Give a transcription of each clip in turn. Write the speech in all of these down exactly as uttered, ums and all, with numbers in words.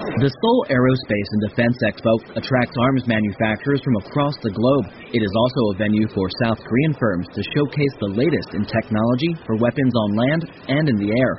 The Seoul Aerospace and Defense Expo attracts arms manufacturers from across the globe. It is also a venue for South Korean firms to showcase the latest in technology for weapons on land and in the air.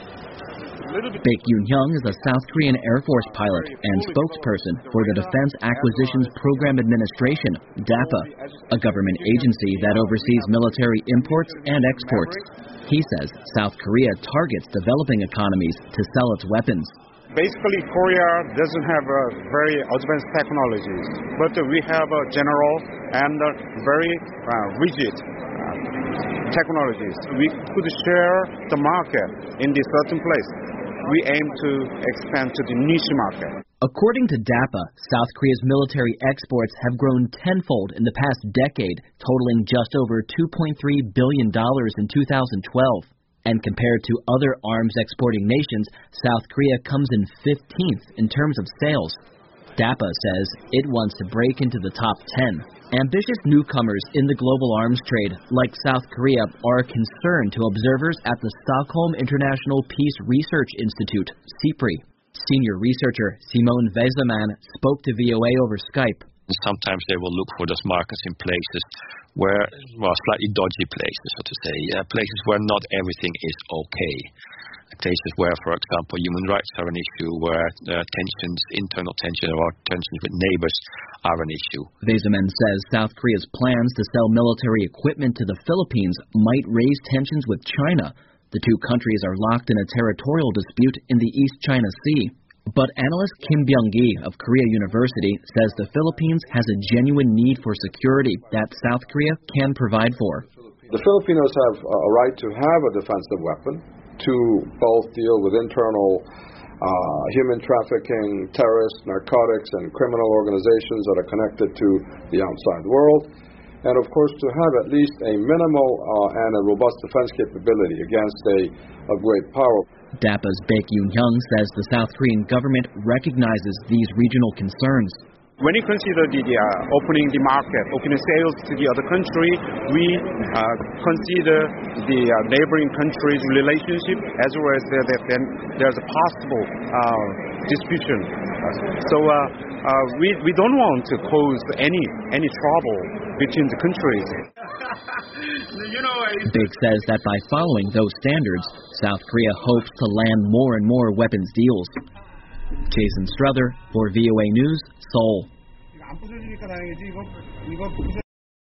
Baek Yoon-hyung is a South Korean Air Force pilot and spokesperson for the Defense Acquisitions Program Administration, DAPA, a government agency that oversees military imports and exports. He says South Korea targets developing economies to sell its weapons. Basically, Korea doesn't have uh, very advanced technologies, but uh, we have uh, general and uh, very uh, rigid uh, technologies. We could share the market in this certain place. We aim to expand to the niche market. According to DAPA, South Korea's military exports have grown tenfold in the past decade, totaling just over two point three billion dollars in two thousand twelve. And compared to other arms exporting nations, South Korea comes in fifteenth in terms of sales. DAPA says it wants to break into the top ten. Ambitious newcomers in the global arms trade, like South Korea, are a concern to observers at the Stockholm International Peace Research Institute, SIPRI. Senior researcher Simone Vezeman spoke to V O A over Skype. Sometimes they will look for those markets in places where, well, slightly dodgy places, so to say, uh, places where not everything is okay. Places where, for example, human rights are an issue, where uh, tensions, internal tensions or tensions with neighbors are an issue. Vezeman says South Korea's plans to sell military equipment to the Philippines might raise tensions with China. The two countries are locked in a territorial dispute in the East China Sea. But analyst Kim Byung-gi of Korea University says the Philippines has a genuine need for security that South Korea can provide for. The Filipinos have a right to have a defensive weapon to both deal with internal uh, human trafficking, terrorists, narcotics, and criminal organizations that are connected to the outside world, and of course to have at least a minimal uh, and a robust defense capability against a, a great power. DAPA's Baek Yoon-hyung says the South Korean government recognizes these regional concerns. When you consider the, the uh, opening the market, opening sales to the other country, we uh, consider the uh, neighboring countries' relationship as well as there, there, there's a possible uh, disputation. So uh, uh, we we don't want to cause any any trouble between the countries. Baek says that by following those standards, South Korea hopes to land more and more weapons deals. Jason Struther for V O A News, Seoul.